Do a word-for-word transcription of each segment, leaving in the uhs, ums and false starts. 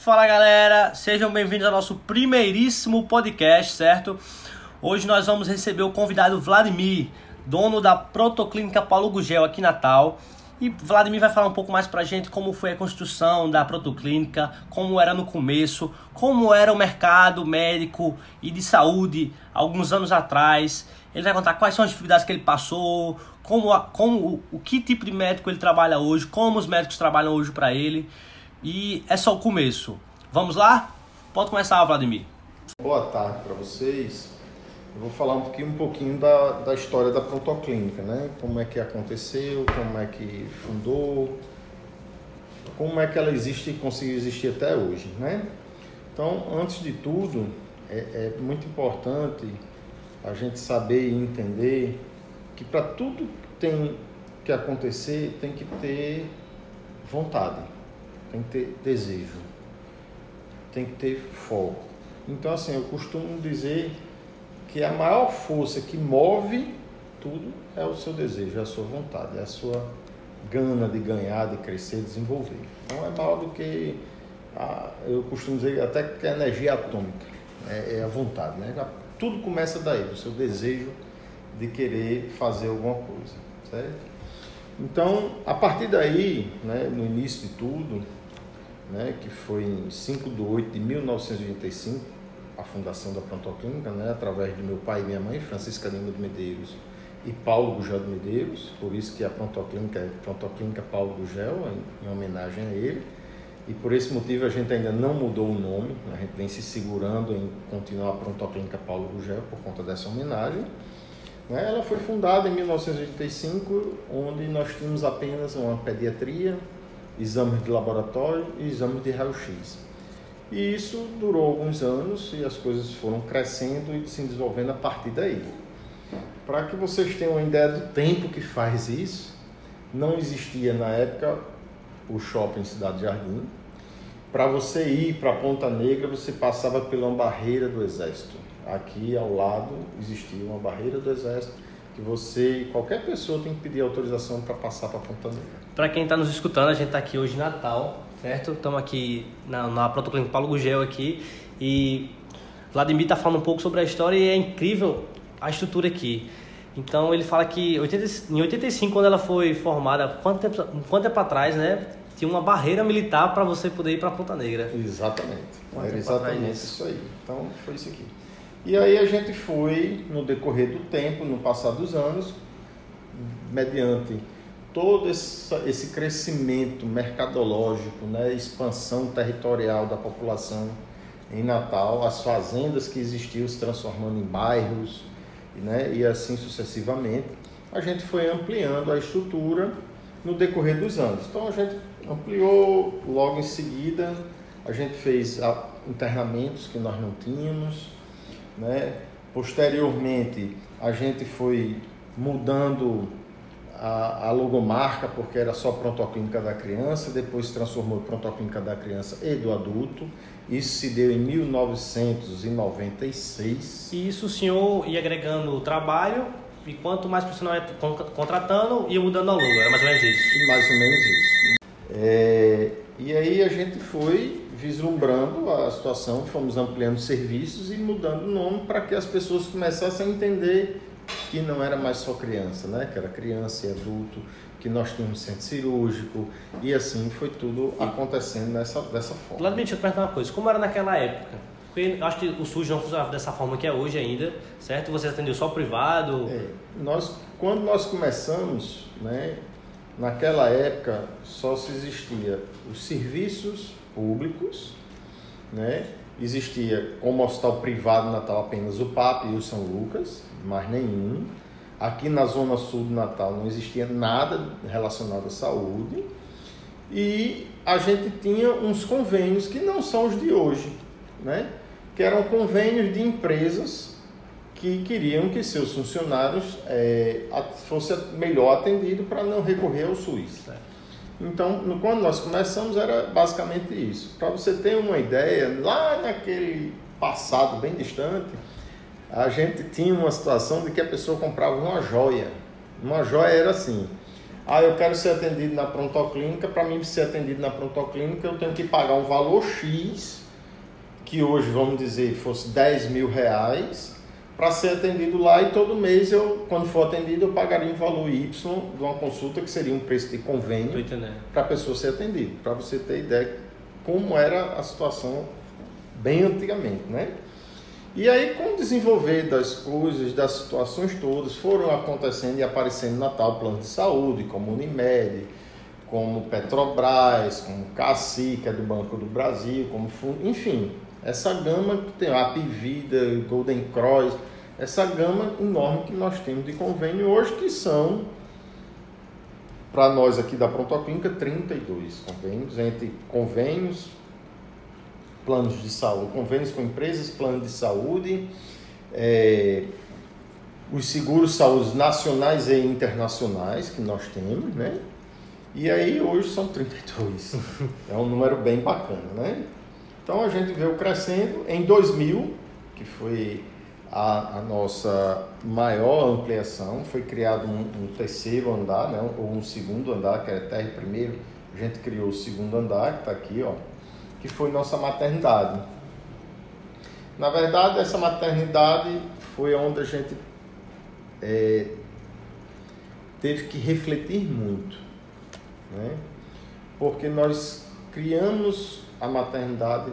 Fala galera, sejam bem-vindos ao nosso primeiríssimo podcast, certo? Hoje nós vamos receber o convidado Vladimir, dono da Protoclínica Paulo Gugel aqui em Natal. E Vladimir vai falar um pouco mais pra gente como foi a construção da Protoclínica, como era no começo, como era o mercado médico e de saúde alguns anos atrás. Ele vai contar quais são as dificuldades que ele passou, como, como o que tipo de médico ele trabalha hoje, como os médicos trabalham hoje para ele. E é só o começo. Vamos lá? Pode começar, Vladimir. Boa tarde para vocês. Eu vou falar um pouquinho, um pouquinho da, da história da Protoclínica, né? Como é que aconteceu, como é que fundou, como é que ela existe e conseguiu existir até hoje, né? Então, antes de tudo, é, é muito importante a gente saber e entender que para tudo que tem que acontecer, tem que ter vontade, tem que ter desejo, tem que ter foco. Então, assim, eu costumo dizer que a maior força que move tudo é o seu desejo, é a sua vontade, é a sua gana de ganhar, de crescer, de desenvolver. Então, é maior do que, a, eu costumo dizer até que a energia atômica, é, é a vontade, né? Tudo começa daí, do seu desejo de querer fazer alguma coisa, certo? Então, a partir daí, né, no início de tudo, né, que foi em cinco de oito de mil novecentos e oitenta e cinco, a fundação da Protoclínica, né, através de meu pai e minha mãe, Francisca Lima de Medeiros e Paulo Gugel de Medeiros, por isso que a Protoclínica é Protoclínica Paulo Gugel, em, em homenagem a ele, e por esse motivo a gente ainda não mudou o nome, a gente vem se segurando em continuar a Protoclínica Paulo Gugel por conta dessa homenagem. Né. Ela foi fundada em mil novecentos e oitenta e cinco, onde nós tínhamos apenas uma pediatria, exames de laboratório e exames de raio-x. E isso durou alguns anos e as coisas foram crescendo e se desenvolvendo a partir daí. Para que vocês tenham uma ideia do tempo que faz isso, não existia na época o shopping Cidade Jardim. Para você ir para Ponta Negra, você passava pela uma barreira do Exército. Aqui ao lado existia uma barreira do Exército que você e qualquer pessoa tem que pedir autorização para passar para Ponta Negra. Para quem está nos escutando, a gente está aqui hoje em Natal, certo? Estamos aqui na, na Protoclínica Paulo Gugel aqui e Vladimir está falando um pouco sobre a história e é incrível a estrutura aqui. Então ele fala que oitenta, em oitenta e cinco, quando ela foi formada, quanto tempo, quanto tempo atrás, né? Tinha uma barreira militar para você poder ir para Ponta Negra. Exatamente, era exatamente isso aí. Então foi isso aqui. E aí a gente foi, no decorrer do tempo, no passar dos anos, mediante todo esse, esse crescimento mercadológico, né, expansão territorial da população em Natal, as fazendas que existiam se transformando em bairros, né, e assim sucessivamente, a gente foi ampliando a estrutura no decorrer dos anos. Então a gente ampliou, logo em seguida a gente fez internamentos que nós não tínhamos, né? Posteriormente a gente foi mudando a, a logomarca, porque era só Protoclínica da Criança, depois se transformou em Protoclínica da Criança e do Adulto. Isso se deu em mil novecentos e noventa e seis. E isso o senhor ia agregando trabalho e quanto mais profissional ia contratando, ia mudando a logo, era mais ou menos isso? Mais ou menos isso. É, e aí a gente foi vislumbrando a situação, fomos ampliando serviços e mudando o nome para que as pessoas começassem a entender que não era mais só criança, né? Que era criança e adulto, que nós tínhamos centro cirúrgico e assim foi tudo acontecendo nessa, dessa forma. Vladimir, deixa eu te perguntar uma coisa, como era naquela época? Porque eu acho que o SUS não funcionava dessa forma que é hoje ainda, certo? Você atendeu só privado? É, nós, quando nós começamos, né, naquela época só se existia os serviços públicos, né? Existia como hospital privado em Natal apenas o P A P e o São Lucas, mais nenhum. Aqui na zona sul de Natal não existia nada relacionado à saúde e a gente tinha uns convênios que não são os de hoje, né? Que eram convênios de empresas que queriam que seus funcionários é, fossem melhor atendidos para não recorrer ao SUS. Então, quando nós começamos, era basicamente isso. Para você ter uma ideia, lá naquele passado bem distante, a gente tinha uma situação de que a pessoa comprava uma joia. Uma joia era assim, Ah, eu quero ser atendido na prontoclínica, para mim ser atendido na prontoclínica eu tenho que pagar um valor X, que hoje, vamos dizer, fosse dez mil reais, para ser atendido lá, e todo mês, eu, quando for atendido, eu pagaria um valor Y de uma consulta, que seria um preço de convênio, para a pessoa ser atendida, para você ter ideia como era a situação bem antigamente, né? E aí, com o desenvolver das coisas, das situações todas, foram acontecendo e aparecendo na tal plano de saúde, como Unimed, como Petrobras, como Cassi, que é do Banco do Brasil, como Fundo, enfim, essa gama que tem a Apivida, Golden Cross, essa gama enorme que nós temos de convênio hoje, que são, para nós aqui da Prontoclínica, trinta e dois convênios, entre convênios, planos de saúde, convênios com empresas, planos de saúde, é, os seguros de saúde nacionais e internacionais que nós temos, né? E aí hoje são trinta e dois. É um número bem bacana, né? Então a gente veio crescendo. Em dois mil, que foi a, a nossa maior ampliação, foi criado um, um terceiro andar, né? Ou um segundo andar, que era terra primeiro. A gente criou o segundo andar, que está aqui, ó, que foi nossa maternidade. Na verdade, essa maternidade foi onde a gente é, teve que refletir muito, né? Porque nós criamos a maternidade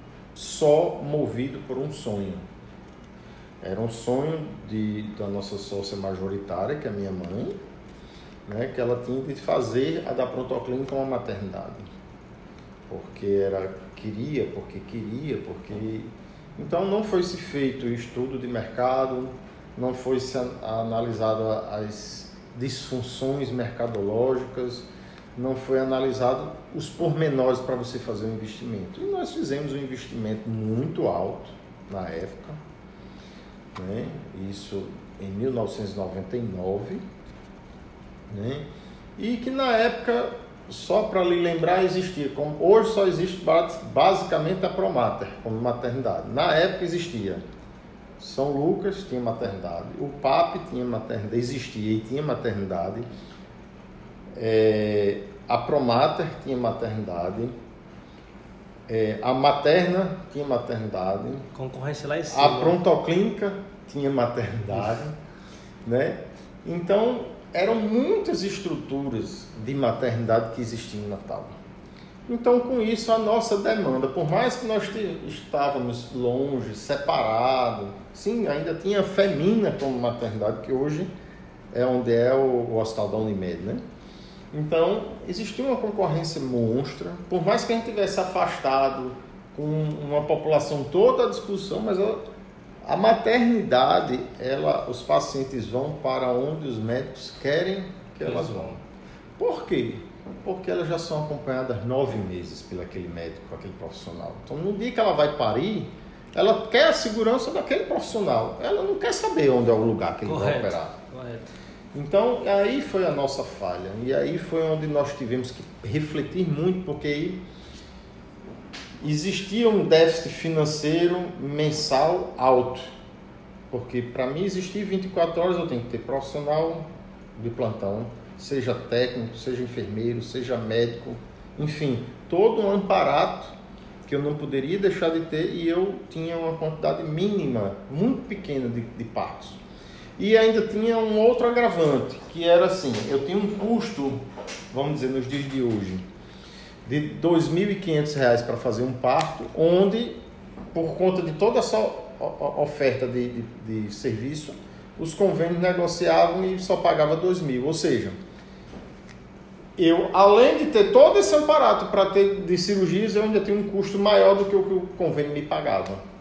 só movido por um sonho. Era um sonho de, da nossa sócia majoritária, que é a minha mãe, né? Que ela tinha de fazer a da Prontoclínica uma maternidade. Porque era, queria, porque queria, porque... Então não foi se feito estudo de mercado, não foi se analisado as disfunções mercadológicas, não foi analisado os pormenores para você fazer um investimento. E nós fizemos um investimento muito alto na época, né? Isso em mil novecentos e noventa e nove, né? E que na época, só para lhe lembrar, existia, como hoje só existe basicamente a Promater como maternidade. Na época existia São Lucas, tinha maternidade, o P A P tinha maternidade, existia e tinha maternidade, é, a Promater tinha maternidade, é, a Materna tinha maternidade, concorrência lá em cima. A Prontoclínica tinha maternidade, né? Então eram muitas estruturas de maternidade que existiam em Natal. Então, com isso, a nossa demanda, por mais que nós estávamos longe, separados, sim, ainda tinha a Femina como maternidade, que hoje é onde é o, o Hospital da Unimed, né? Então, existia uma concorrência monstra, por mais que a gente tivesse afastado com uma população toda à discussão, mas a, a maternidade, ela, os pacientes vão para onde os médicos querem que elas vão. Por quê? Porque elas já são acompanhadas nove meses pelo aquele médico, aquele profissional. Então, no dia que ela vai parir, ela quer a segurança daquele profissional. Ela não quer saber onde é o lugar que ele Correto. vai operar. Correto. Então, aí foi a nossa falha. E aí foi onde nós tivemos que refletir muito, porque aí existia um déficit financeiro mensal alto. Porque para mim existir vinte e quatro horas eu tenho que ter profissional de plantão, seja técnico, seja enfermeiro, seja médico, enfim, todo um amparato que eu não poderia deixar de ter, e eu tinha uma quantidade mínima, muito pequena de, de partos. E ainda tinha um outro agravante, que era assim, eu tinha um custo, vamos dizer, nos dias de hoje, de dois mil e quinhentos reais para fazer um parto, onde, por conta de toda essa oferta de, de, de serviço, os convênios negociavam e só pagava dois mil, ou seja, eu, além de ter todo esse aparato para ter de cirurgias, eu ainda tinha um custo maior do que o que o convênio me pagava.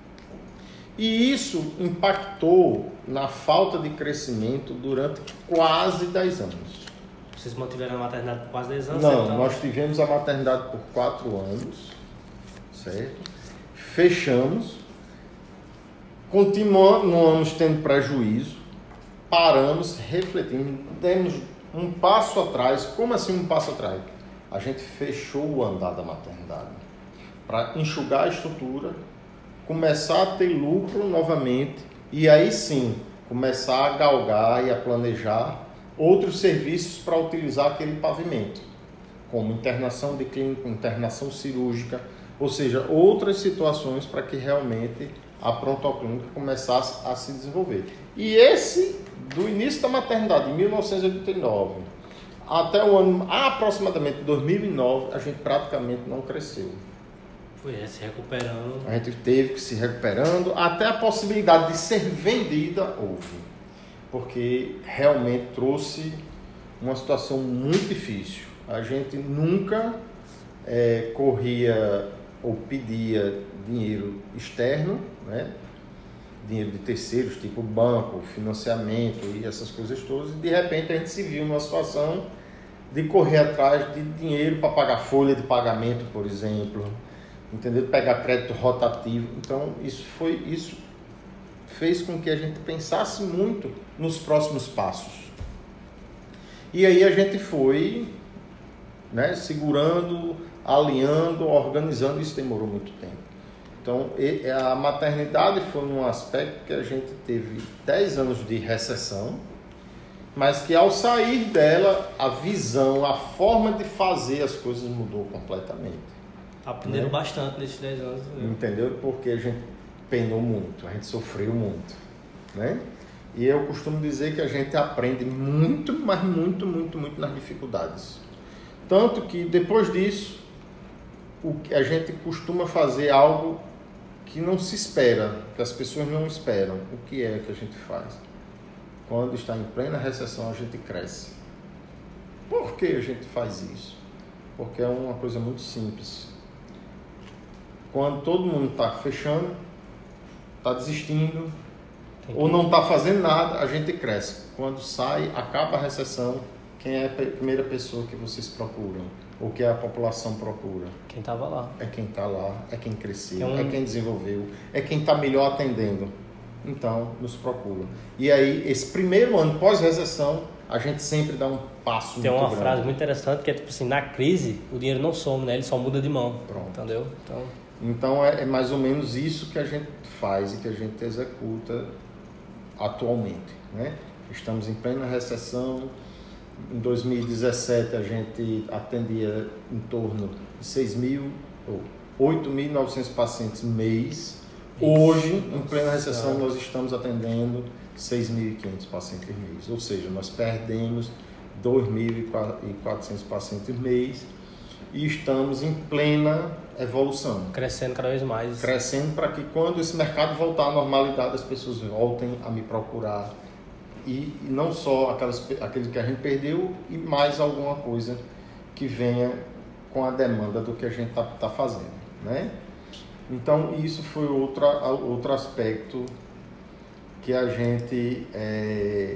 E isso impactou na falta de crescimento durante quase dez anos. Vocês mantiveram a maternidade por quase dez anos? Não, então... nós tivemos a maternidade por quatro anos, certo? Fechamos, continuamos tendo prejuízo, paramos, refletimos, demos um passo atrás. Como assim um passo atrás? A gente fechou o andar da maternidade para enxugar a estrutura, começar a ter lucro novamente e aí sim começar a galgar e a planejar outros serviços para utilizar aquele pavimento, como internação de clínico, internação cirúrgica, ou seja, outras situações para que realmente a prontoclínica começasse a se desenvolver. E esse, do início da maternidade, em mil novecentos e oitenta e nove, até o ano aproximadamente dois mil e nove, a gente praticamente não cresceu. Foi é, se recuperando. A gente teve que se recuperando, até a possibilidade de ser vendida houve, porque realmente trouxe uma situação muito difícil. A gente nunca é, corria ou pedia dinheiro externo, né? Dinheiro de terceiros, tipo banco, financiamento e essas coisas todas, e de repente a gente se viu numa situação de correr atrás de dinheiro para pagar folha de pagamento, por exemplo, entendeu? Pegar crédito rotativo. Então isso foi isso fez com que a gente pensasse muito nos próximos passos. E aí a gente foi, né, segurando, alinhando, organizando. Isso demorou muito tempo. Então a maternidade foi um aspecto que a gente teve dez anos de recessão, mas que ao sair dela, a visão, a forma de fazer as coisas mudou completamente. Aprenderam né? bastante nesses dez anos. Né? Entendeu? Porque a gente penou muito, a gente sofreu muito, né? E eu costumo dizer que a gente aprende muito, mas muito, muito, muito nas dificuldades. Tanto que depois disso, o que a gente costuma fazer algo que não se espera, que as pessoas não esperam. O que é que a gente faz? Quando está em plena recessão, a gente cresce. Por que a gente faz isso? Porque é uma coisa muito simples. Quando todo mundo está fechando, está desistindo, ou não está fazendo nada, a gente cresce. Quando sai, acaba a recessão, quem é a primeira pessoa que vocês procuram? Ou que a população procura? Quem estava lá. É quem está lá, é quem cresceu, é, um... é quem desenvolveu, é quem está melhor atendendo. Então, nos procura. E aí, esse primeiro ano pós-recessão, a gente sempre dá um passo Tem muito uma grande. frase muito interessante que é tipo assim, na crise, o dinheiro não some, né? Ele só muda de mão. Pronto. Entendeu? Então, então é, é mais ou menos isso que a gente faz e que a gente executa atualmente, né? Estamos em plena recessão. Em dois mil e dezessete a gente atendia em torno de seis mil ou oito mil e novecentos pacientes mês. Hoje, em plena recessão, nós estamos atendendo seis mil e quinhentos pacientes mês. Ou seja, nós perdemos dois mil e quatrocentos pacientes mês e estamos em plena evolução. Crescendo cada vez mais. Crescendo para que quando esse mercado voltar à normalidade, as pessoas voltem a me procurar. E não só aquelas, aquele que a gente perdeu, e mais alguma coisa que venha com a demanda do que a gente está tá fazendo, né? Então, isso foi outra, outro aspecto que a gente é,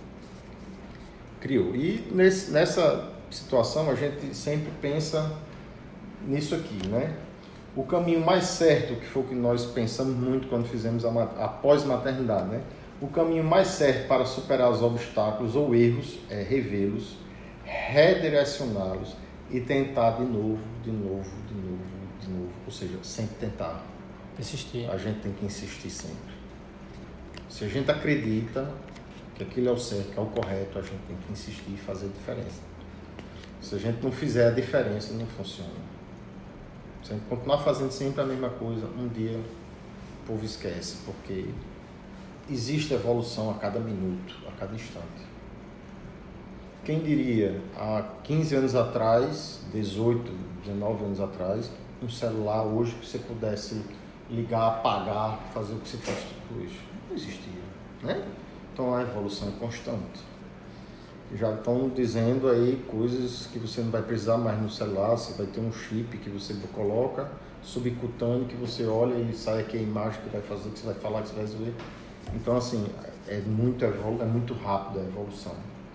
criou. E nesse, nessa situação, a gente sempre pensa nisso aqui, né? O caminho mais certo, que foi o que nós pensamos muito quando fizemos a, a pós-maternidade, né? O caminho mais certo para superar os obstáculos ou erros é revê-los, redirecioná-los e tentar de novo, de novo, de novo, de novo. Ou seja, sempre tentar. Persistir. A gente tem que insistir sempre. Se a gente acredita que aquilo é o certo, que é o correto, a gente tem que insistir e fazer diferença. Se a gente não fizer a diferença, não funciona. Se a gente continuar fazendo sempre a mesma coisa, um dia o povo esquece, porque existe evolução a cada minuto, a cada instante. Quem diria, há quinze anos atrás, dezoito, dezenove anos atrás, um celular hoje que você pudesse ligar, apagar, fazer o que você faz tudo hoje? Não existia, né? Então a evolução é constante. Já estão dizendo aí coisas que você não vai precisar mais no celular, você vai ter um chip que você coloca, subcutâneo, que você olha e sai aqui a imagem que vai fazer, que você vai falar, que você vai resolver. Então, assim, é muito, é muito rápido a evolução.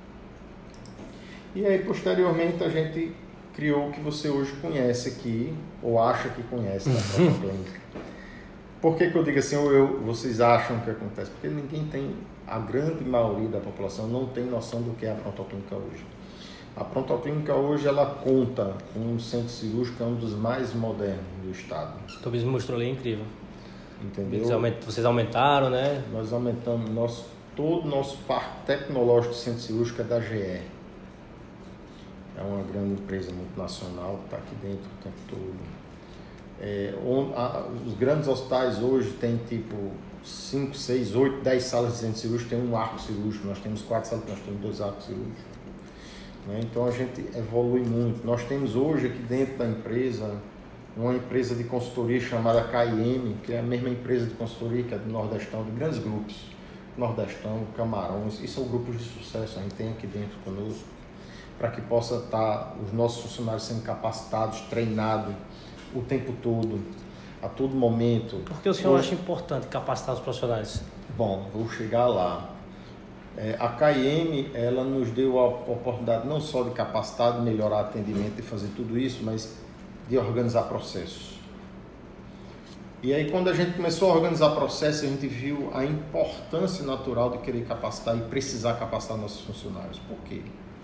E aí, posteriormente, a gente criou o que você hoje conhece aqui, ou acha que conhece da Protoclínica. Por que que eu digo assim, ou eu, vocês acham que acontece? Porque ninguém tem, a grande maioria da população não tem noção do que é a Protoclínica hoje. A Protoclínica hoje, ela conta com um centro cirúrgico, é um dos mais modernos do estado. O Tobias me mostrou ali, incrível. Entendeu? Vocês aumentaram, né? Nós aumentamos, nosso todo o nosso parque tecnológico de centro cirúrgico é da G E. É uma grande empresa multinacional que está aqui dentro o tempo todo. É, onde, a, os grandes hospitais hoje têm tipo cinco, seis, oito, dez salas de centro cirúrgico, tem um arco cirúrgico, nós temos quatro salas, nós temos dois arcos cirúrgicos. Né? Então a gente evolui muito. Nós temos hoje aqui dentro da empresa uma empresa de consultoria chamada K I M, que é a mesma empresa de consultoria que é do Nordestão, de grandes grupos. Nordestão, Camarões, e são grupos de sucesso, a gente tem aqui dentro conosco, para que possa estar os nossos funcionários sendo capacitados, treinados o tempo todo, a todo momento. Por que o senhor hoje acha importante capacitar os profissionais? Bom, vou chegar lá. É, a K I M, ela nos deu a oportunidade não só de capacitar, de melhorar o atendimento, de fazer tudo isso, mas de organizar processos. E aí, quando a gente começou a organizar processos, a gente viu a importância natural de querer capacitar e precisar capacitar nossos funcionários. Por quê?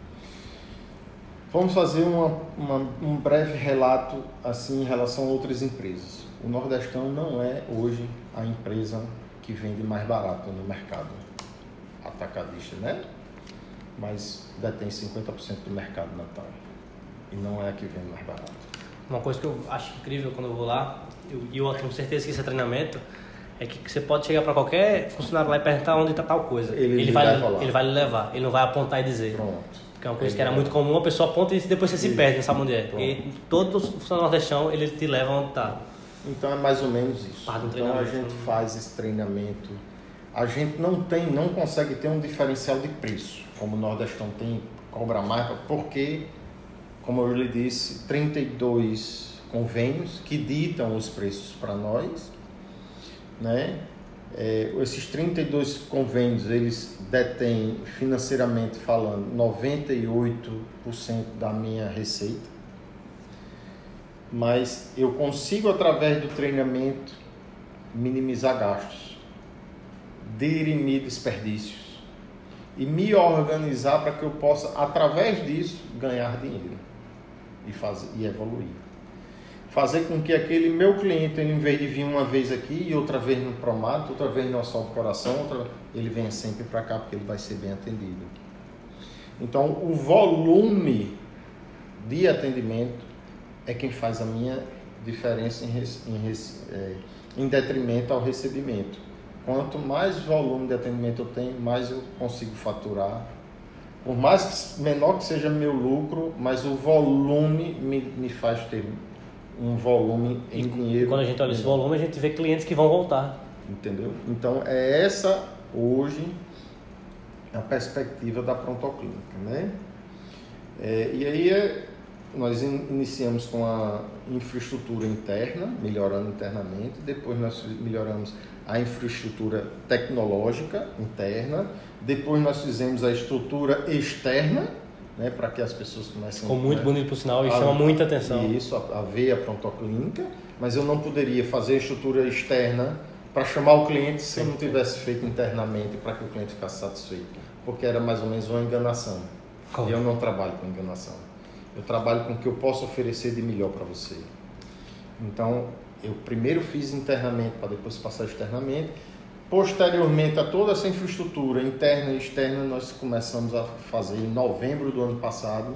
Vamos fazer uma, uma, um breve relato assim, em relação a outras empresas. O Nordestão não é hoje a empresa que vende mais barato no mercado atacadista, né? Mas detém cinquenta por cento do mercado natal. E não é a que vende mais barato. Uma coisa que eu acho incrível quando eu vou lá, e eu, eu tenho certeza que isso é treinamento, é que você pode chegar para qualquer funcionário lá e perguntar onde está tal coisa. Ele, ele, vai, ele vai lhe levar, ele não vai apontar e dizer. Pronto. Porque é uma coisa ele que era vai. muito comum, a pessoa aponta e depois você se Isso. perde, não sabe onde é. Pronto. E todos os funcionários nordestão, ele te leva onde está. Então é mais ou menos isso. Parte do Então a treinamento. gente faz esse treinamento. A gente não tem, não consegue ter um diferencial de preço, como o Nordestão tem, cobra mais, porque, como eu lhe disse, trinta e dois convênios que ditam os preços para nós, né? É, esses trinta e dois convênios, eles detêm, financeiramente falando, noventa e oito por cento da minha receita, mas eu consigo, através do treinamento, minimizar gastos, dirimir desperdícios e me organizar para que eu possa, através disso, ganhar dinheiro e, fazer, e evoluir. Fazer com que aquele meu cliente, ele, em vez de vir uma vez aqui e outra vez no Promato, outra vez no Assalto do Coração, outra, ele venha sempre para cá porque ele vai ser bem atendido. Então, o volume de atendimento é quem faz a minha diferença em, em, é, em detrimento ao recebimento. Quanto mais volume de atendimento eu tenho, mais eu consigo faturar. Por mais que, menor que seja meu lucro, mas o volume me, me faz ter um volume em e dinheiro. Quando a gente olha esse volume, a gente vê clientes que vão voltar. Entendeu? Então, é essa, hoje, a perspectiva da Prontoclínica, né? É, e aí, é, nós in, iniciamos com a infraestrutura interna, melhorando internamente. Depois, nós melhoramos a infraestrutura tecnológica interna. Depois, nós fizemos a estrutura externa, né, para que as pessoas comecem... Ficou muito né, bonito, por sinal, e a, chama muita atenção. Isso, a, a ver a Prontoclínica, mas eu não poderia fazer a estrutura externa para chamar o cliente se eu não tivesse feito internamente para que o cliente ficasse satisfeito, porque era mais ou menos uma enganação. Como? E eu não trabalho com enganação. Eu trabalho com o que eu posso oferecer de melhor para você. Então, eu primeiro fiz internamente para depois passar externamente. Posteriormente a toda essa infraestrutura interna e externa, nós começamos a fazer em novembro do ano passado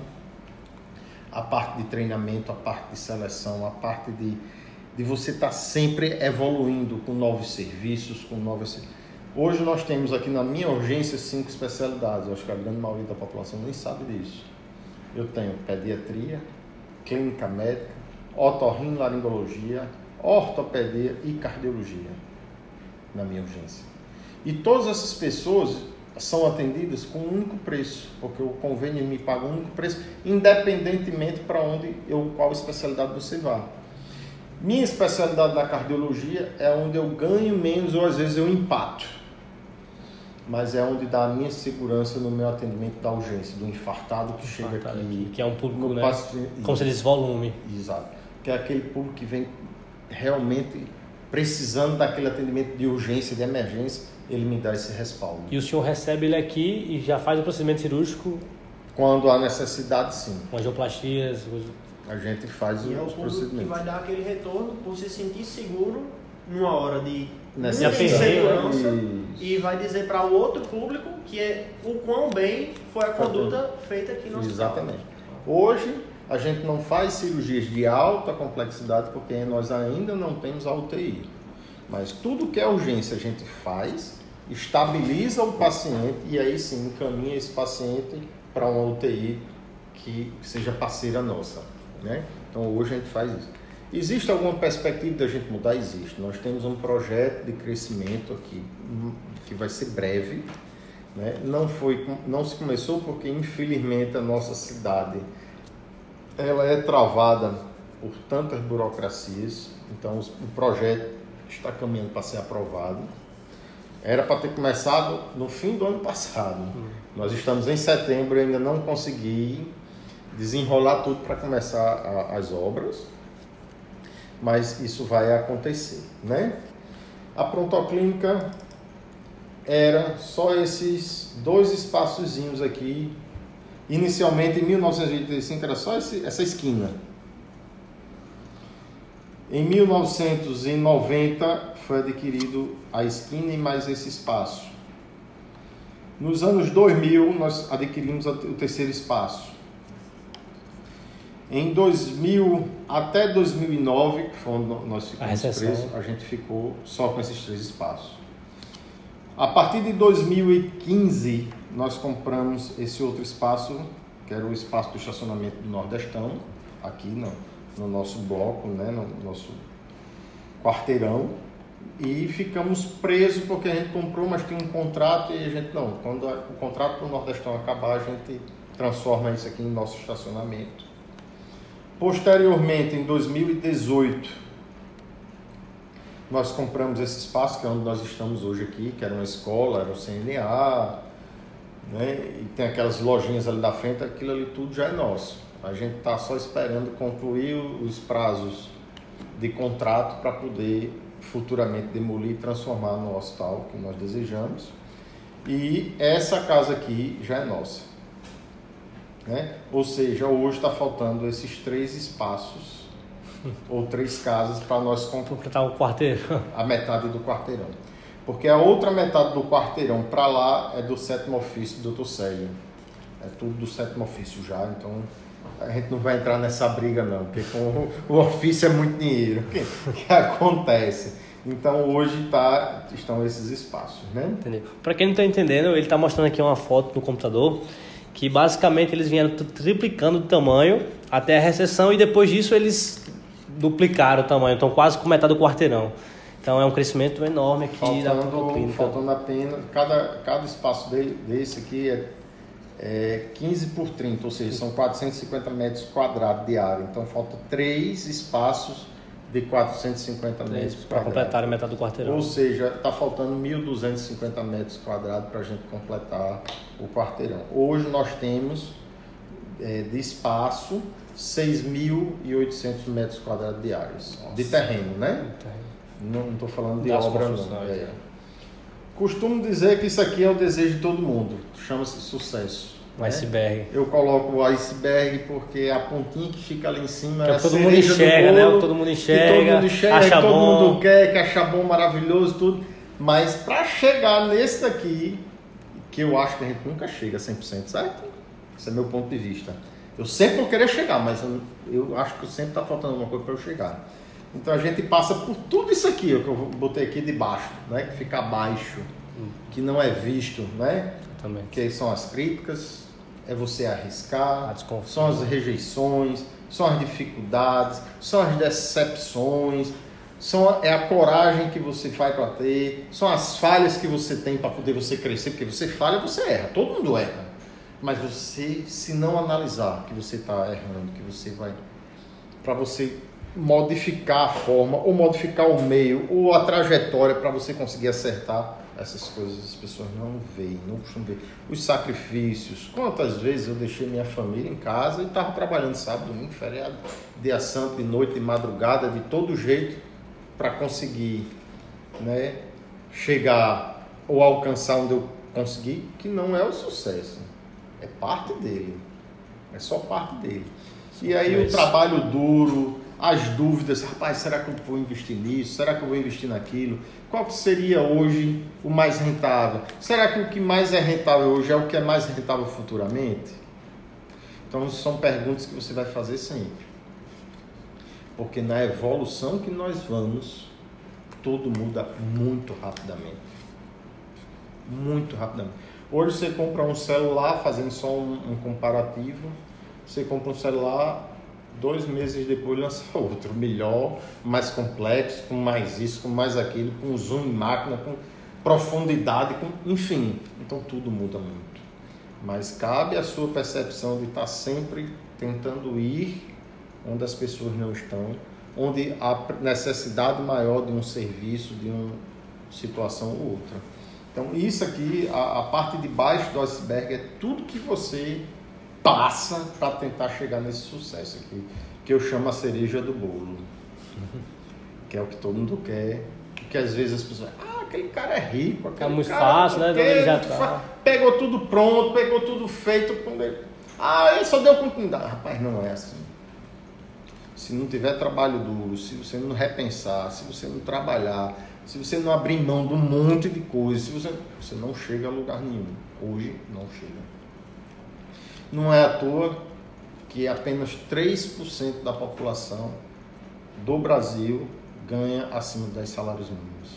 a parte de treinamento, a parte de seleção, a parte de, de você estar sempre evoluindo com novos serviços, com novas... Hoje nós temos aqui na minha urgência cinco especialidades. Eu acho que a grande maioria da população nem sabe disso. Eu tenho pediatria, clínica médica, otorrinolaringologia, ortopedia e cardiologia na minha urgência. E todas essas pessoas são atendidas com um único preço, porque o convênio me paga um único preço, independentemente para onde eu, qual especialidade você vá. Minha especialidade na cardiologia é onde eu ganho menos ou às vezes eu empato, mas é onde dá a minha segurança no meu atendimento da urgência, do infartado que chega Infartado aqui, aqui, que é um público, né? paciente, Como se diz, volume. Exato. Que é aquele público que vem realmente precisando daquele atendimento de urgência, de emergência, ele me dá esse respaldo. E o senhor recebe ele aqui e já faz o procedimento cirúrgico? Quando há necessidade, sim. Com angioplastias? A gente faz E é o os público que procedimentos. vai dar aquele retorno por se sentir seguro numa hora de nessa segurança e vai dizer para o outro público que é o quão bem foi a conduta feita aqui no hospital. Exatamente. Hoje, a gente não faz cirurgias de alta complexidade porque nós ainda não temos a U T I. Mas tudo que é urgência a gente faz, estabiliza o paciente e aí sim encaminha esse paciente para uma U T I que seja parceira nossa, né? Então hoje a gente faz isso. Existe alguma perspectiva da gente mudar? Existe. Nós temos um projeto de crescimento aqui que vai ser breve, né? Não foi, não se começou porque infelizmente a nossa cidade ela é travada por tantas burocracias. Então o projeto está caminhando para ser aprovado. Era para ter começado no fim do ano passado. Hum. Nós estamos em setembro e ainda não consegui desenrolar tudo para começar a, as obras, mas isso vai acontecer, né? A Prontoclínica era só esses dois espaçozinhos aqui. Inicialmente, em mil novecentos e oitenta e cinco, era só esse, essa esquina. Em mil novecentos e noventa foi adquirido a esquina e mais esse espaço. Nos anos dois mil nós adquirimos o terceiro espaço. Em dois mil até dois mil e nove, que foi onde nós ficamos presos, a gente ficou só com esses três espaços. A partir de dois mil e quinze nós compramos esse outro espaço, que era o espaço do estacionamento do Nordestão, aqui no, no nosso bloco, né, no nosso quarteirão, e ficamos presos porque a gente comprou, mas tinha um contrato e a gente não. Quando o contrato do Nordestão acabar, a gente transforma isso aqui em nosso estacionamento. Posteriormente, em dois mil e dezoito, nós compramos esse espaço, que é onde nós estamos hoje aqui, que era uma escola, era o C N A, né? E tem aquelas lojinhas ali da frente, aquilo ali tudo já é nosso. A gente está só esperando concluir os prazos de contrato para poder futuramente demolir e transformar no hospital que nós desejamos. E essa casa aqui já é nossa, né? Ou seja, hoje está faltando esses três espaços ou três casas para nós completar o quarteirão, a metade do quarteirão, porque a outra metade do quarteirão para lá é do sétimo ofício do doutor Célio, é tudo do sétimo ofício já, então a gente não vai entrar nessa briga não, porque com o ofício é muito dinheiro que, que acontece. Então hoje tá, estão esses espaços, né? Entendeu? Para quem não está entendendo, ele está mostrando aqui uma foto no computador que basicamente eles vieram triplicando o tamanho até a recepção e depois disso eles duplicaram o tamanho, então quase com metade do quarteirão. Então é um crescimento enorme aqui faltando, da Prontoclínica. Faltando apenas, cada, cada espaço dele, desse aqui é, é quinze por trinta, ou seja, são quatrocentos e cinquenta metros quadrados de área. Então falta três espaços de quatrocentos e cinquenta metros para completar a metade do quarteirão. Ou seja, está faltando mil duzentos e cinquenta metros quadrados para a gente completar o quarteirão. Hoje nós temos é, de espaço seis mil e oitocentos metros quadrados de áreas. Nossa. De terreno, né? Não estou falando de das obra, não. É. Costumo dizer que isso aqui é o desejo de todo mundo. Chama-se sucesso. O iceberg. Eu coloco o iceberg porque a pontinha que fica ali em cima que é a todo mundo enxerga, bolo, né? Todo mundo enxerga, que todo mundo enxerga, acha que todo bom. mundo quer, que acha bom, maravilhoso, tudo. Mas para chegar nesse daqui, que eu acho que a gente nunca chega a cem por cento, certo? Esse é meu ponto de vista. Eu sempre vou querer chegar, mas eu, eu acho que sempre está faltando alguma coisa para eu chegar. Então a gente passa por tudo isso aqui, ó, que eu botei aqui de baixo, né? Que fica abaixo, hum. que não é visto, né? Também. Que são as críticas, é você arriscar, são as rejeições, são as dificuldades, são as decepções, são, é a coragem que você faz para ter, são as falhas que você tem para poder você crescer, porque você falha, você erra, todo mundo erra. Mas você, se não analisar que você está errando, que você vai, para você modificar a forma, ou modificar o meio, ou a trajetória para você conseguir acertar, essas coisas as pessoas não veem, não costumam ver. Os sacrifícios, quantas vezes eu deixei minha família em casa e estava trabalhando sábado, domingo, feriado, dia santo, de noite, de madrugada, de todo jeito, para conseguir, né, chegar ou alcançar onde eu consegui, que não é o sucesso, é parte dele, é só parte dele. E aí o trabalho duro, as dúvidas, rapaz, será que eu vou investir nisso? Será que eu vou investir naquilo? Qual que seria hoje o mais rentável? Será que o que mais é rentável hoje é o que é mais rentável futuramente? Então, são perguntas que você vai fazer sempre. Porque na evolução que nós vamos, tudo muda muito rapidamente. Muito rapidamente. Hoje você compra um celular, fazendo só um, um comparativo, você compra um celular, dois meses depois lança outro, melhor, mais complexo, com mais isso, com mais aquilo, com zoom em máquina, com profundidade, com, enfim. Então tudo muda muito. Mas cabe a sua percepção de estar sempre tentando ir onde as pessoas não estão, onde há necessidade maior de um serviço, de uma situação ou outra. Então isso aqui, a, a parte de baixo do iceberg é tudo que você passa para tentar chegar nesse sucesso aqui, que eu chamo a cereja do bolo, que é o que todo mundo quer, que às vezes as pessoas, ah, aquele cara é rico, aquele é muito cara fácil, né? Ele já tá. Pegou tudo pronto, pegou tudo feito, ah, ele só deu continuidade. Rapaz, não é assim. Se não tiver trabalho duro, se você não repensar, se você não trabalhar, se você não abrir mão de um monte de coisas, se você, você não chega a lugar nenhum. Hoje não chega. Não é à toa que apenas três por cento da população do Brasil ganha acima de dez salários mínimos.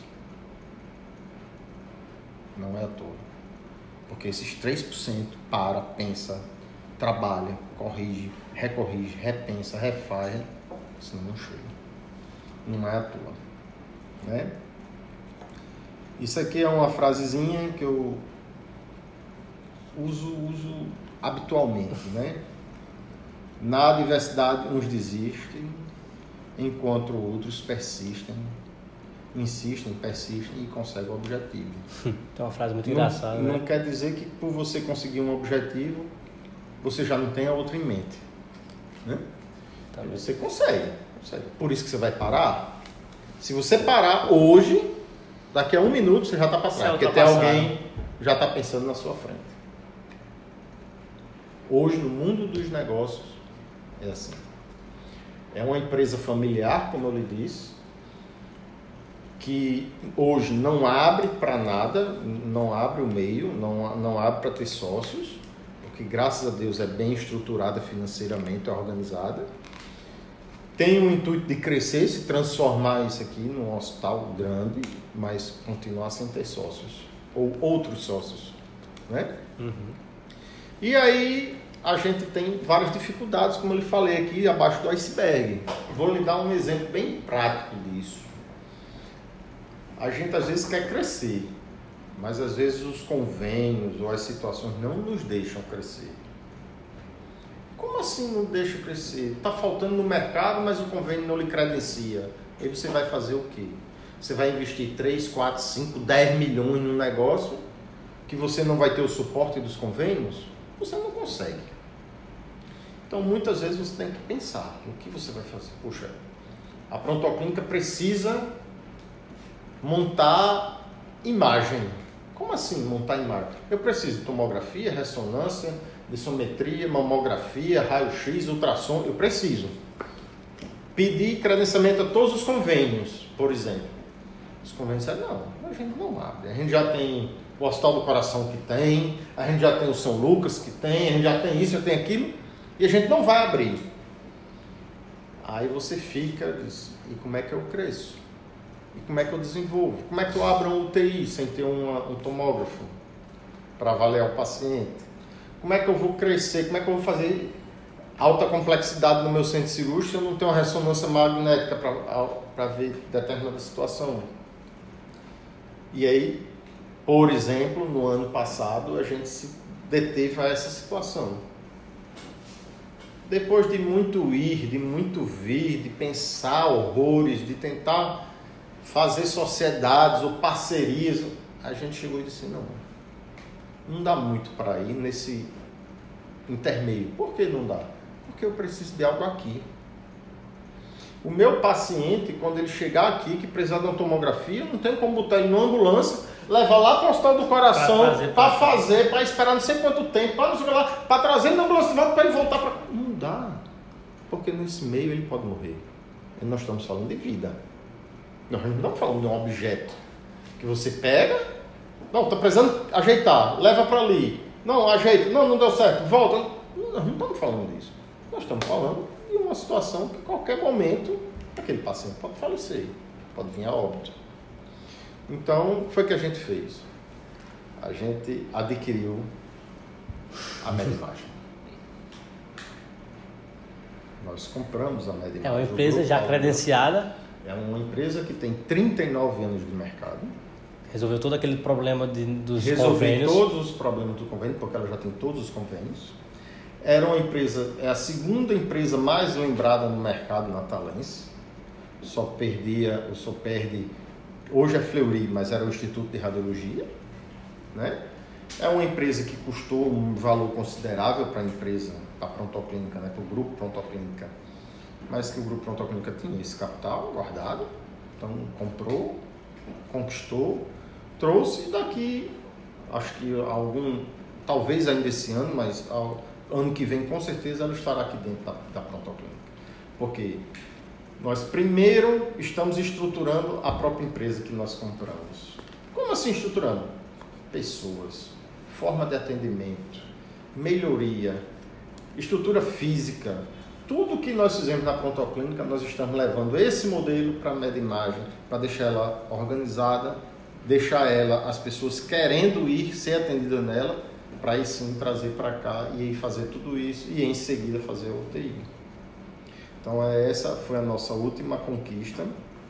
Não é à toa. Porque esses três por cento para, pensa, trabalha, corrige, recorrige, repensa, refaz, senão não chega. Não é à toa. Né? Isso aqui é uma frasezinha que eu uso, uso habitualmente, né? Na adversidade uns desistem, enquanto outros persistem, insistem, persistem e conseguem o objetivo. Tem uma frase muito não, engraçada. Não né? quer dizer que por você conseguir um objetivo, você já não tenha outro em mente, né? Tá, você consegue, consegue. Por isso que você vai parar. Se você parar hoje, daqui a um minuto você já está para trás, porque tem alguém já está pensando na sua frente. Hoje, no mundo dos negócios, é assim. É uma empresa familiar, como eu lhe disse, que hoje não abre para nada, não abre o meio, não, não abre para ter sócios, porque graças a Deus é bem estruturada financeiramente, organizada. Tem o intuito de crescer, se transformar isso aqui num hospital grande, mas continuar sem ter sócios, ou outros sócios, né? Uhum. E aí a gente tem várias dificuldades, como eu lhe falei aqui, abaixo do iceberg. Vou lhe dar um exemplo bem prático disso. A gente às vezes quer crescer, mas às vezes os convênios ou as situações não nos deixam crescer. Como assim não deixa crescer? Está faltando no mercado, mas o convênio não lhe credencia. Aí você vai fazer o quê? Você vai investir três, quatro, cinco, dez milhões no negócio que você não vai ter o suporte dos convênios? Você não consegue. Então, muitas vezes você tem que pensar no que você vai fazer. Poxa, a Prontoclínica precisa montar imagem. Como assim montar imagem? Eu preciso de tomografia, ressonância, densitometria, mamografia, raio-x, ultrassom. Eu preciso. Pedir credenciamento a todos os convênios, por exemplo. Os convênios disseram, não, a gente não abre. A gente já tem o Hospital do Coração que tem, a gente já tem o São Lucas que tem, a gente já tem isso, já tem aquilo, e a gente não vai abrir. Aí você fica, diz, e como é que eu cresço? E como é que eu desenvolvo? Como é que eu abro um U T I sem ter uma, um tomógrafo para avaliar o paciente? Como é que eu vou crescer? Como é que eu vou fazer alta complexidade no meu centro cirúrgico se eu não tenho uma ressonância magnética para ver determinada situação? E aí, por exemplo, no ano passado, a gente se deteve a essa situação. Depois de muito ir, de muito vir, de pensar horrores, de tentar fazer sociedades ou parcerias, a gente chegou e disse, não, não dá muito para ir nesse intermeio. Por que não dá? Porque eu preciso de algo aqui. O meu paciente, quando ele chegar aqui, que precisar de uma tomografia, não tem como botar ele numa ambulância, levar lá para o Hospital do Coração, para fazer, para esperar não sei quanto tempo, para trazer ele na ambulância de volta para ele voltar para... Não dá. Porque nesse meio ele pode morrer. E nós estamos falando de vida. Nós não estamos falando de um objeto que você pega, não, está precisando ajeitar, leva para ali. Não, ajeita, não, não deu certo, volta. Nós não estamos falando disso. Nós estamos falando de uma situação que, em qualquer momento, aquele paciente pode falecer, pode vir a óbito. Então, foi o que a gente fez. A gente adquiriu a Medimagem. Nós compramos a Medimagem. É uma empresa já credenciada. É uma empresa que tem trinta e nove anos de mercado. Resolveu todo aquele problema de, dos Resolveu convênios. todos os problemas do convênio, porque ela já tem todos os convênios. Era uma empresa, é a segunda empresa mais lembrada no mercado natalense. Só perdia, ou só perde, hoje é Fleury, mas era o Instituto de Radiologia, né? É uma empresa que custou um valor considerável para a empresa, para a Prontoclínica, né? Para o grupo Prontoclínica, mas que o grupo Prontoclínica tinha esse capital guardado, então comprou, conquistou, trouxe e daqui, acho que algum, talvez ainda esse ano, mas ao, ano que vem com certeza ela estará aqui dentro da, da Prontoclínica. Porque nós primeiro estamos estruturando a própria empresa que nós compramos. Como assim estruturando? Pessoas, forma de atendimento, melhoria, estrutura física. Tudo que nós fizemos na Prontoclínica, nós estamos levando esse modelo para a Medimagem, para deixar ela organizada, deixar ela, as pessoas querendo ir ser atendidas nela, para aí sim trazer para cá e fazer tudo isso e em seguida fazer a U T I. Então essa foi a nossa última conquista.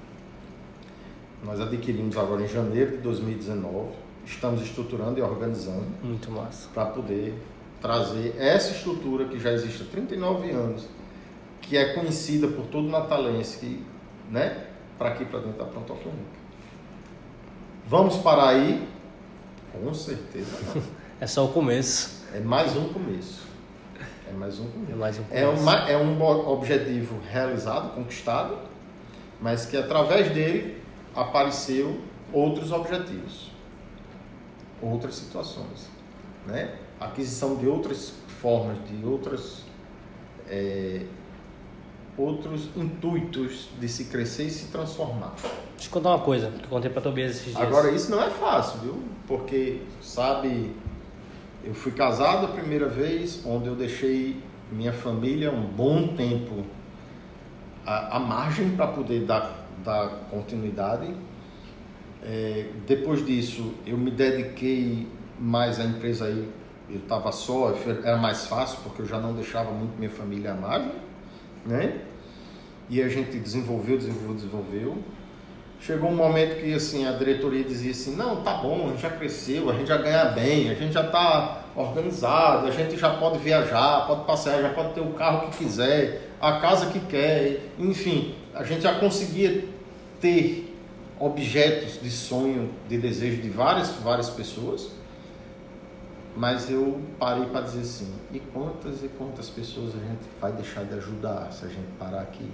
Nós adquirimos agora em janeiro de dois mil e dezenove, estamos estruturando e organizando. Muito massa. Para poder trazer essa estrutura que já existe há trinta e nove anos, que é conhecida por todo natalense, que, né, para aqui, para dentro da Prontoclínica. Vamos parar aí? Com certeza não. É só o começo. É mais um começo. É mais um começo. É, mais um começo. É, uma, é um objetivo realizado, conquistado, mas que através dele apareceu outros objetivos, outras situações, né? Aquisição de outras formas, de outras, é, outros intuitos de se crescer e se transformar. Deixa eu contar uma coisa que eu contei para Tobias esses dias. Agora, isso não é fácil, viu? Porque, sabe, eu fui casado a primeira vez, onde eu deixei minha família um bom tempo à, à margem para poder dar, dar continuidade. É, depois disso, eu me dediquei mais à empresa aí. Eu estava só, era mais fácil, porque eu já não deixava muito minha família à margem, né? E a gente desenvolveu, desenvolveu, desenvolveu. Chegou um momento que assim, a diretoria dizia assim, não, tá bom, a gente já cresceu, a gente já ganha bem, a gente já está organizado, a gente já pode viajar, pode passear, já pode ter o carro que quiser, a casa que quer, enfim, a gente já conseguia ter objetos de sonho, de desejo de várias, várias pessoas, mas eu parei para dizer assim, e quantas e quantas pessoas a gente vai deixar de ajudar se a gente parar aqui?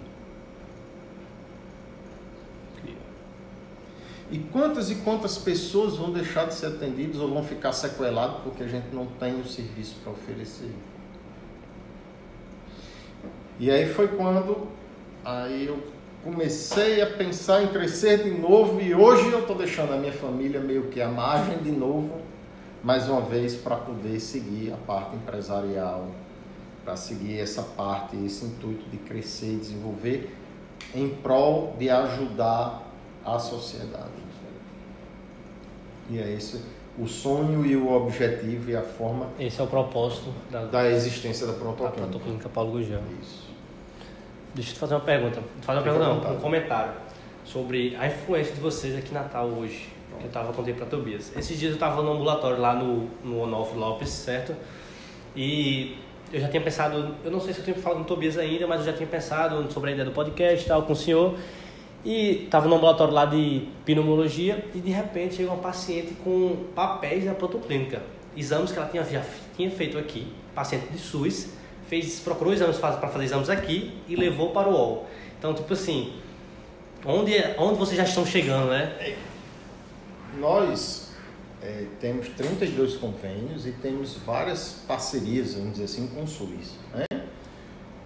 E quantas e quantas pessoas vão deixar de ser atendidas ou vão ficar sequeladas porque a gente não tem o serviço para oferecer? E aí foi quando aí eu comecei a pensar em crescer de novo e hoje eu estou deixando a minha família meio que à margem de novo, mais uma vez para poder seguir a parte empresarial, para seguir essa parte, esse intuito de crescer e desenvolver em prol de ajudar a sociedade. E é esse o sonho e o objetivo e a forma. Esse é o propósito da, da existência da Prontoclínica. Da Prontoclínica Paulo Gugel. Isso. Deixa eu te fazer uma pergunta. Fazer uma Fica pergunta, não, um comentário sobre a influência de vocês aqui em Natal hoje. Que eu tava contei para Tobias. Esses dias eu tava no ambulatório lá no, no Onofre Lopes, certo? E eu já tinha pensado, eu não sei se eu tenho falado com o Tobias ainda, mas eu já tinha pensado sobre a ideia do podcast e tal com o senhor. E estava no ambulatório lá de pneumologia e de repente chegou uma paciente com papéis da Prontoclínica, exames que ela tinha, já tinha feito aqui, paciente de SUS, fez, procurou exames para fazer exames aqui e levou para o U O L. Então, tipo assim, onde, onde vocês já estão chegando, né? Nós é, temos trinta e dois convênios e temos várias parcerias, vamos dizer assim, com o SUS, né?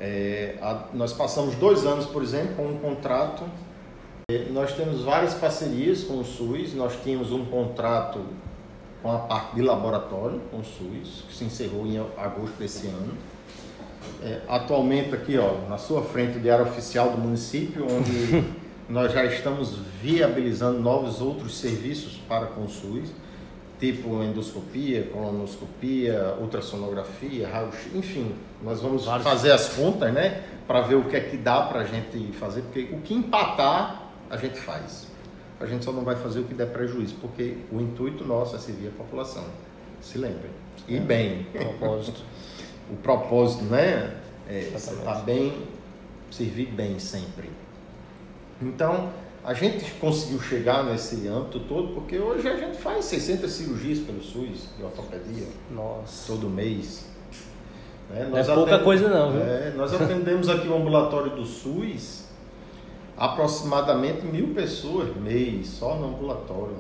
É, a, nós passamos dois anos, por exemplo, com um contrato. É, nós temos várias parcerias com o SUS. Nós tínhamos um contrato com a parte de laboratório com o SUS, que se encerrou em agosto desse ano. É, atualmente aqui, ó, na sua frente, o Diário Oficial do município, onde nós já estamos viabilizando novos outros serviços para com o SUS, tipo endoscopia, colonoscopia, ultrassonografia, raio-x, enfim, nós vamos Vários. fazer as contas, né, para ver o que é que dá para a gente fazer, porque o que empatar, a gente faz. A gente só não vai fazer o que der prejuízo, porque o intuito nosso é servir a população, se lembrem. E é, bem. Propósito. O propósito, né, é você tá bem, servir bem sempre. Então, a gente conseguiu chegar nesse âmbito todo porque hoje a gente faz seiscentas cirurgias pelo SUS de ortopedia. Nossa. Todo mês. Né? Não é pouca coisa não, viu? É, nós atendemos aqui o ambulatório do SUS aproximadamente mil pessoas mês, só no ambulatório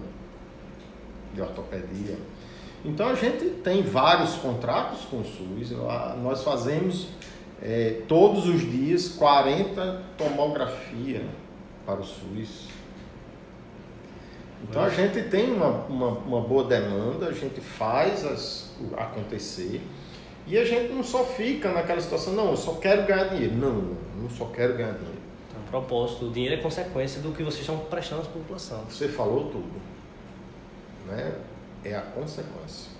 de ortopedia. Então a gente tem vários contratos com o SUS. Nós fazemos é, todos os dias quarenta tomografias para o SUS. Então a gente tem uma, uma, uma boa demanda, a gente faz as, acontecer e a gente não só fica naquela situação, não, eu só quero ganhar dinheiro. Não, não só quero ganhar dinheiro. Então, propósito, o dinheiro é consequência do que vocês estão prestando à população. Você falou tudo, né? É a consequência.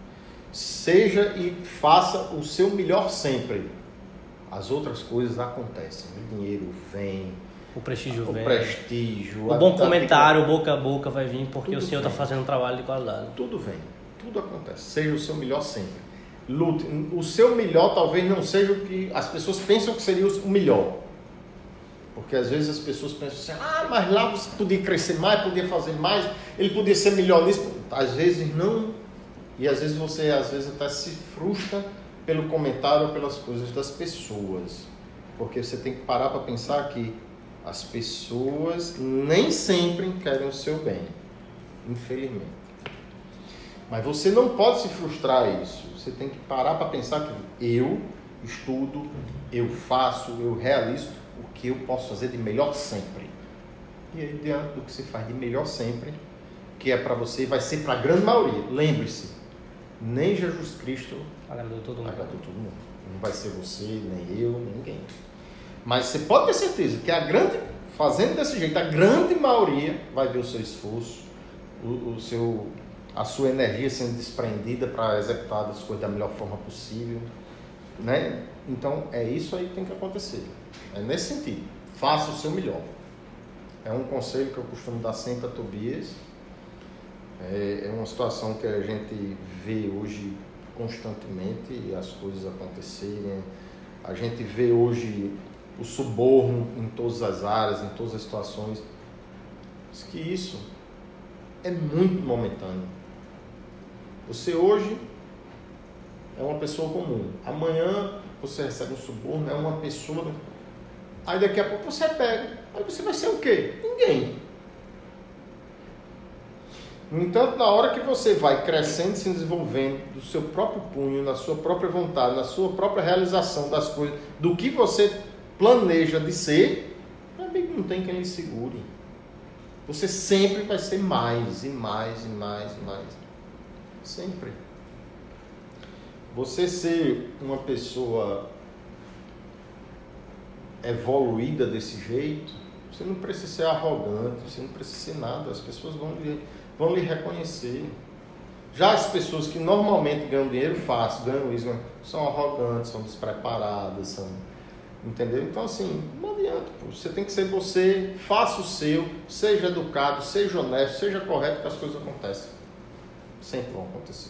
Seja e faça o seu melhor sempre. As outras coisas acontecem, o dinheiro vem, o prestígio o vem. prestígio, o bom comentário, o boca a boca vai vir porque tudo o senhor está vem. fazendo um trabalho de qualidade. Tudo vem, tudo acontece. Seja o seu melhor sempre. Lute. O seu melhor talvez não seja o que as pessoas pensam que seria o melhor. Porque às vezes as pessoas pensam assim, ah, mas lá você podia crescer mais, podia fazer mais, ele podia ser melhor nisso. Às vezes não. E às vezes você às vezes até se frustra pelo comentário ou pelas coisas das pessoas. Porque você tem que parar para pensar que as pessoas nem sempre querem o seu bem, infelizmente. Mas você não pode se frustrar a isso. Você tem que parar para pensar que eu estudo, eu faço, eu realizo o que eu posso fazer de melhor sempre. E aí, diante do que você faz de melhor sempre, que é para você e vai ser para a grande maioria. Lembre-se, nem Jesus Cristo agradou todo mundo. agradou todo mundo. Não vai ser você, nem eu, nem ninguém. Mas você pode ter certeza que a grande, fazendo desse jeito, a grande maioria vai ver o seu esforço, o, o seu, a sua energia sendo desprendida para executar as coisas da melhor forma possível, né? Então é isso aí que tem que acontecer. É nesse sentido. Faça o seu melhor. É um conselho que eu costumo dar sempre a Tobias. É, é uma situação que a gente vê hoje constantemente as coisas acontecerem. A gente vê hoje o suborno em todas as áreas, em todas as situações. Diz que isso é muito momentâneo. Você hoje é uma pessoa comum. Amanhã você recebe um suborno, é uma pessoa. Aí daqui a pouco você pega. Aí você vai ser o quê? Ninguém. No entanto, na hora que você vai crescendo, se desenvolvendo do seu próprio punho, na sua própria vontade, na sua própria realização das coisas, do que você planeja de ser, meu amigo, não tem quem lhe segure. Você sempre vai ser mais e mais e mais e mais. Sempre. Você ser uma pessoa evoluída desse jeito, você não precisa ser arrogante, você não precisa ser nada, as pessoas vão lhe, vão lhe reconhecer. Já as pessoas que normalmente ganham dinheiro fácil, ganham isso, são arrogantes, são despreparadas, são, entendeu? Então assim, não adianta, pô. Você tem que ser você, faça o seu, seja educado, seja honesto, seja correto, que as coisas acontecem. Sempre vão acontecer.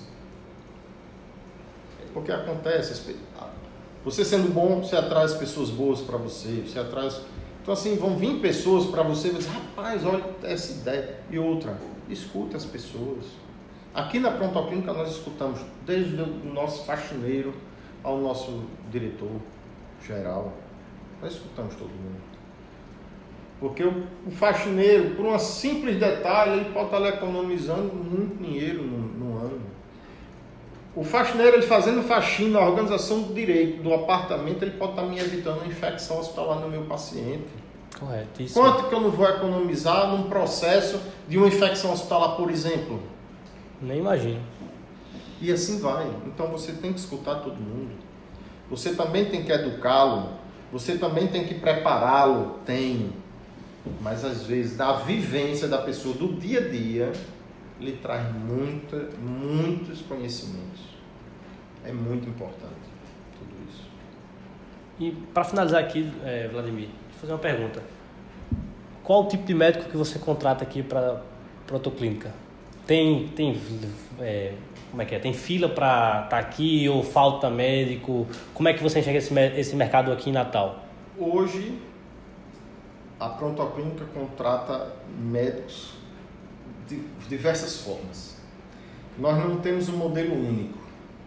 Porque acontece, você sendo bom, você atrai pessoas boas para você, você atrai... Então assim, vão vir pessoas para você e dizer, rapaz, olha essa ideia. E outra, escuta as pessoas. Aqui na Prontoclínica nós escutamos desde o nosso faxineiro ao nosso diretor geral. Nós escutamos todo mundo. Porque o, o faxineiro, por um simples detalhe, ele pode estar economizando muito dinheiro no, no ano. O faxineiro, ele fazendo faxina, a organização do direito do apartamento, ele pode estar me evitando uma infecção hospitalar no meu paciente. Correto. Isso. Quanto que eu não vou economizar num processo de uma infecção hospitalar, por exemplo? Nem imagino. E assim vai. Então você tem que escutar todo mundo. Você também tem que educá-lo. Você também tem que prepará-lo. Tem. Mas às vezes, da vivência da pessoa, do dia a dia, ele traz muita, muitos conhecimentos. É muito importante tudo isso. E para finalizar aqui, é, Vladimir, vou fazer uma pergunta. Qual o tipo de médico que você contrata aqui para protoclínica? Tem, tem, é, como é que é? Tem fila para estar tá aqui ou falta médico? Como é que você enxerga esse, esse mercado aqui em Natal? Hoje, a Prontoclínica contrata médicos de diversas formas. Nós não temos um modelo único.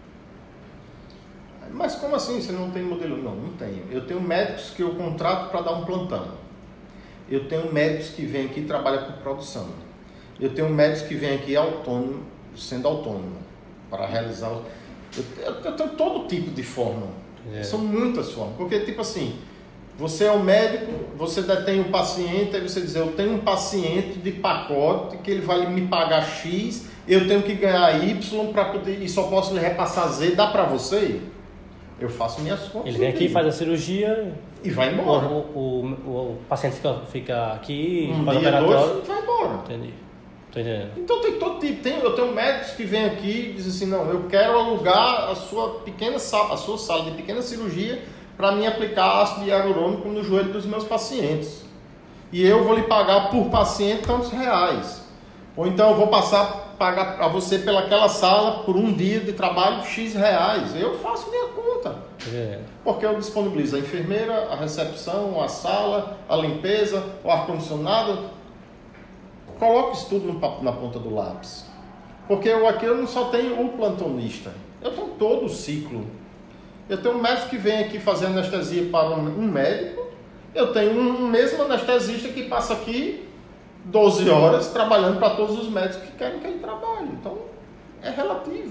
Mas como assim você não tem modelo? Não, não tenho. Eu tenho médicos que eu contrato para dar um plantão. Eu tenho médicos que vêm aqui e trabalham com produção. Eu tenho médicos que vêm aqui autônomo, sendo autônomo, para realizar... Eu, eu, eu tenho todo tipo de forma. É. São muitas formas. Porque, tipo assim, você é um médico, você detém um paciente, aí você diz, eu tenho um paciente de pacote que ele vai me pagar X, eu tenho que ganhar Y para poder, e só posso lhe repassar Z, dá para você? Eu faço minhas contas. Ele vem aqui, faz a cirurgia e vai embora. O, o, o, o paciente fica, fica aqui, um faz dia, operatório dois, vai embora. Entendi. Tô entendendo. Então tem todo tipo. Tem, eu tenho médicos que vêm aqui e dizem assim, não, eu quero alugar a sua pequena sala, a sua sala de pequena cirurgia para mim aplicar ácido hialurônico no joelho dos meus pacientes. E eu vou lhe pagar por paciente tantos reais. Ou então eu vou passar pagar para você pelaquela sala por um dia de trabalho X reais. Eu faço minha conta. É. Porque eu disponibilizo a enfermeira, a recepção, a sala, a limpeza, o ar-condicionado. Coloco isso tudo no, na ponta do lápis. Porque eu aqui eu não só tenho o plantonista. Eu tenho todo o ciclo. Eu tenho um médico que vem aqui fazer anestesia para um, um médico. Eu tenho um mesmo anestesista que passa aqui doze horas trabalhando para todos os médicos que querem que ele trabalhe. Então, é relativo.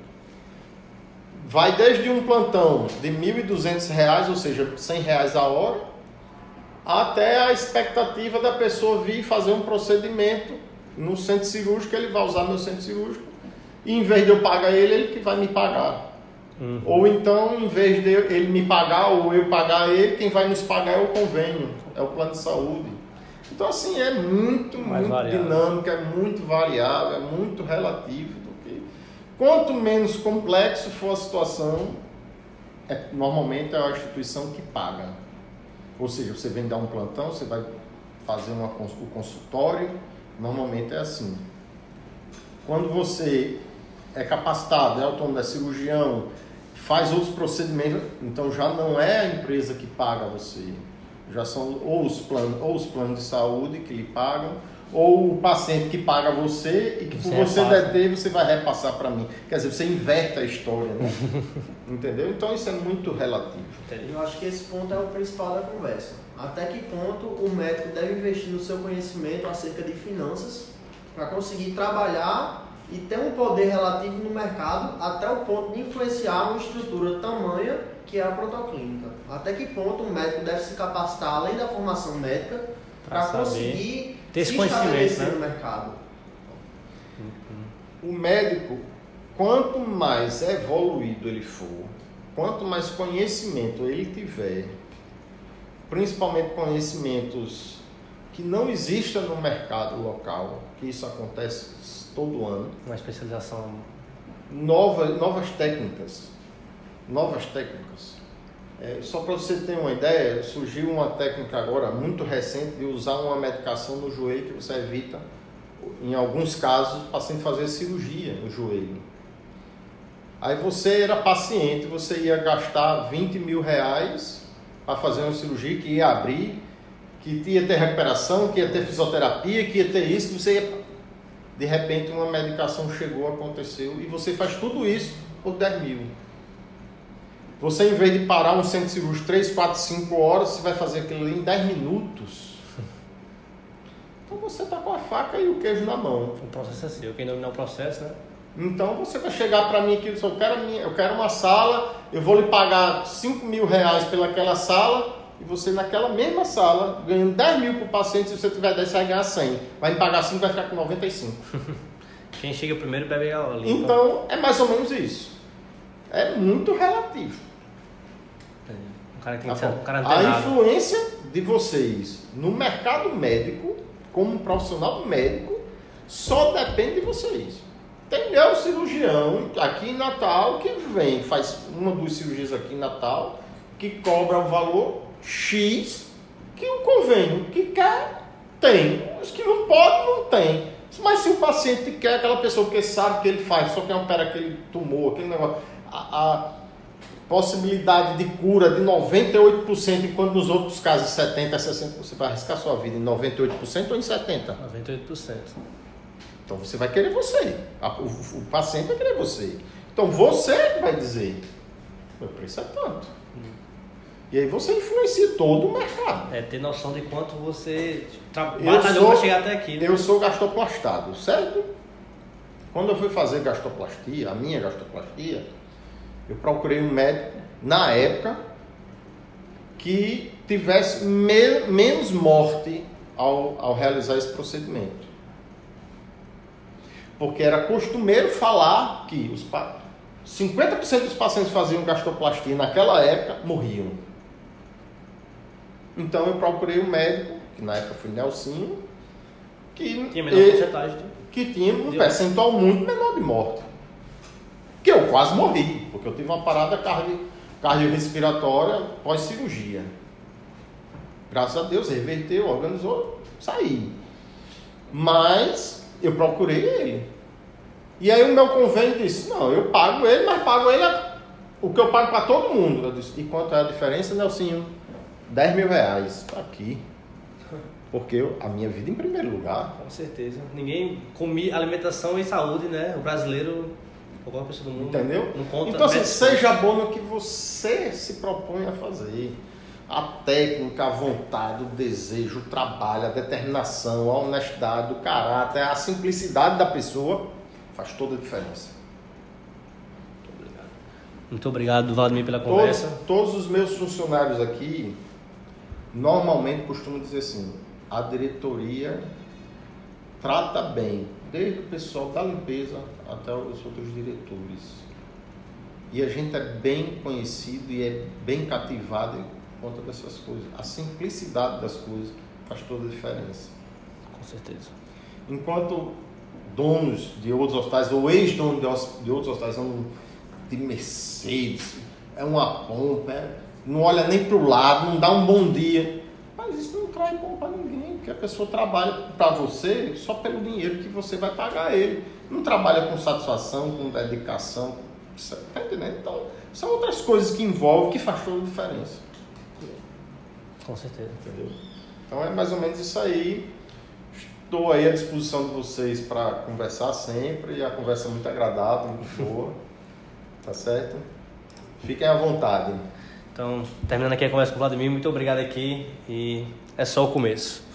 Vai desde um plantão de mil e duzentos reais, ou seja, cem reais a hora, até a expectativa da pessoa vir fazer um procedimento no centro cirúrgico, ele vai usar meu centro cirúrgico, e em vez de eu pagar ele, ele que vai me pagar. Uhum. Ou então, em vez de ele me pagar ou eu pagar ele, quem vai nos pagar é o convênio, é o plano de saúde. Então, assim, é muito, Mais muito variável. dinâmico, é muito variável, é muito relativo. Porque quanto menos complexo for a situação, é, normalmente é a instituição que paga. Ou seja, você vem dar um plantão, você vai fazer uma, o consultório, normalmente é assim. Quando você é capacitado, é autônomo, é cirurgião, faz outros procedimentos, então já não é a empresa que paga você. Já são ou os planos, ou os planos de saúde que lhe pagam, ou o paciente que paga você e que por você deter, você vai repassar para mim. Quer dizer, você inverte a história, né? Entendeu? Então isso é muito relativo. Eu acho que esse ponto é o principal da conversa. Até que ponto o médico deve investir no seu conhecimento acerca de finanças para conseguir trabalhar e ter um poder relativo no mercado até o ponto de influenciar uma estrutura tamanha que é a protoclínica. Até que ponto o médico deve se capacitar, além da formação médica, para conseguir ter se né? estabelecer no mercado. O médico, quanto mais evoluído ele for, quanto mais conhecimento ele tiver, principalmente conhecimentos que não existam no mercado local, que isso acontece todo ano. Uma especialização. Novas, novas técnicas. Novas técnicas. É, só para você ter uma ideia, surgiu uma técnica agora muito recente de usar uma medicação no joelho que você evita, em alguns casos, o paciente fazer cirurgia no joelho. Aí você era paciente, você ia gastar vinte mil reais para fazer uma cirurgia que ia abrir, que ia ter recuperação, que ia ter fisioterapia, que ia ter isso, que você ia... De repente uma medicação chegou, aconteceu, e você faz tudo isso por dez mil. Você, em vez de parar um centro cirúrgico três, quatro, cinco horas, você vai fazer aquilo ali em dez minutos. Então você está com a faca e o queijo na mão. O processo é seu. Quem dominar o processo, né? Então você vai chegar para mim aqui, eu quero, minha, eu quero uma sala, eu vou lhe pagar cinco mil reais pelaquela sala, e você naquela mesma sala, ganhando dez mil por paciente, se você tiver dez, você vai ganhar cem. Vai me pagar cinco, vai ficar com noventa e cinco. Quem chega primeiro bebe a limpa. Então, é mais ou menos isso. É muito relativo. O cara tem que Tá ser um cara a antenado. influência de vocês no mercado médico, como profissional médico, só depende de vocês. Tem neurocirurgião aqui em Natal que vem, faz uma, duas cirurgias aqui em Natal, que cobra o valor X, que o convênio que quer, tem. Os que não podem, não tem. Mas se o paciente quer, aquela pessoa que sabe que ele faz, só quer operar aquele tumor, aquele negócio, a, a possibilidade de cura de noventa e oito por cento, enquanto nos outros casos setenta por cento, sessenta por cento, você vai arriscar sua vida em noventa e oito por cento ou em setenta por cento? noventa e oito por cento. Então você vai querer você. O, o, o paciente vai querer você. Então você que vai dizer, meu preço é tanto. E aí você influencia todo o mercado. É ter noção de quanto você tra- Eu batalhou sou- para chegar até aqui. Né? Eu sou gastoplastado, certo? Quando eu fui fazer gastoplastia, a minha gastoplastia, eu procurei um médico, na época, que tivesse me- menos morte ao, ao realizar esse procedimento. Porque era costumeiro falar que os pa- cinquenta por cento dos pacientes que faziam gastoplastia naquela época morriam. Então eu procurei um médico, que na época foi Nelsinho, que, Tinha menor ele- porcentagem de... que tinha um de- percentual muito menor de morte. Que eu quase morri, porque eu tive uma parada cardio, cardiorrespiratória pós-cirurgia. Graças a Deus, reverteu, organizou, saí. Mas eu procurei ele. E aí o meu convênio disse, não, eu pago ele, mas pago ele a- o que eu pago para todo mundo. Eu disse, e quanto é a diferença, Nelsinho? dez mil reais. Tá aqui. Porque eu, a minha vida em primeiro lugar. Com certeza. Ninguém... Comi alimentação e saúde, né? O brasileiro, qualquer pessoa do mundo... Entendeu? Não conta... Então assim, mete- seja bom no que você se propõe a fazer. A técnica, a vontade, o desejo, o trabalho, a determinação, a honestidade, o caráter, a simplicidade da pessoa faz toda a diferença. Muito obrigado, Vladimir, pela Todos, conversa. todos os meus funcionários aqui normalmente costumam dizer assim, a diretoria trata bem, desde o pessoal da limpeza até os outros diretores. E a gente é bem conhecido e é bem cativado por conta dessas coisas. A simplicidade das coisas faz toda a diferença. Com certeza. Enquanto donos de outros hospitais, ou ex-donos de hos- de outros hospitais, são de Mercedes, é uma pompa, é- não olha nem para o lado, não dá um bom dia. Mas isso não traz bom para ninguém, porque a pessoa trabalha para você só pelo dinheiro que você vai pagar ele. Não trabalha com satisfação, com dedicação. Você tá entendendo? Então, são outras coisas que envolvem que faz toda a diferença. Com certeza. Entendeu? Então é mais ou menos isso aí. Estou aí à disposição de vocês para conversar sempre. E a conversa é muito agradável, muito boa. Tá certo? Fiquem à vontade. Então, terminando aqui a conversa com o Vladimir, muito obrigado aqui e é só o começo.